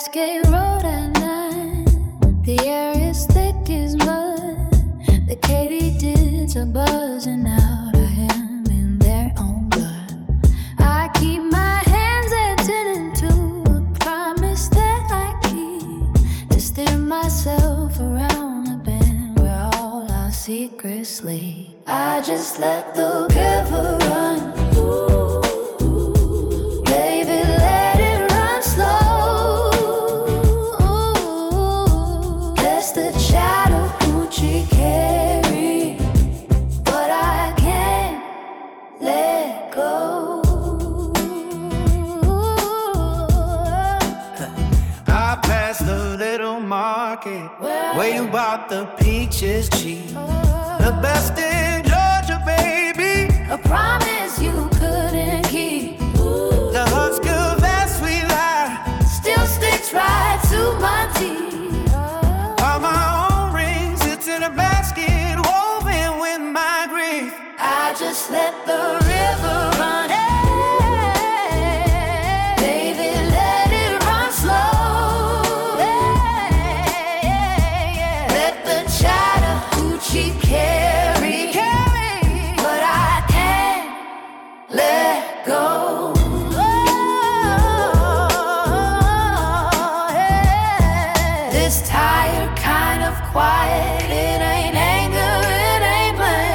Cascade Road at night. The air is thick as mud. The katydids are buzzing out of him in their own blood. I keep my hands attending to a promise that I keep, to steer myself around a bend where all our secrets sleep. I just let the river run. Where you bought the peaches cheap, the best in Georgia, baby. A promise you couldn't keep. The Husker, that sweet lie, still sticks right to my teeth. All my own ring sits in a basket, woven with my grief. I just let the river run.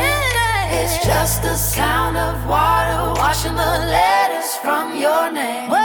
The sound of water washing the letters from your name.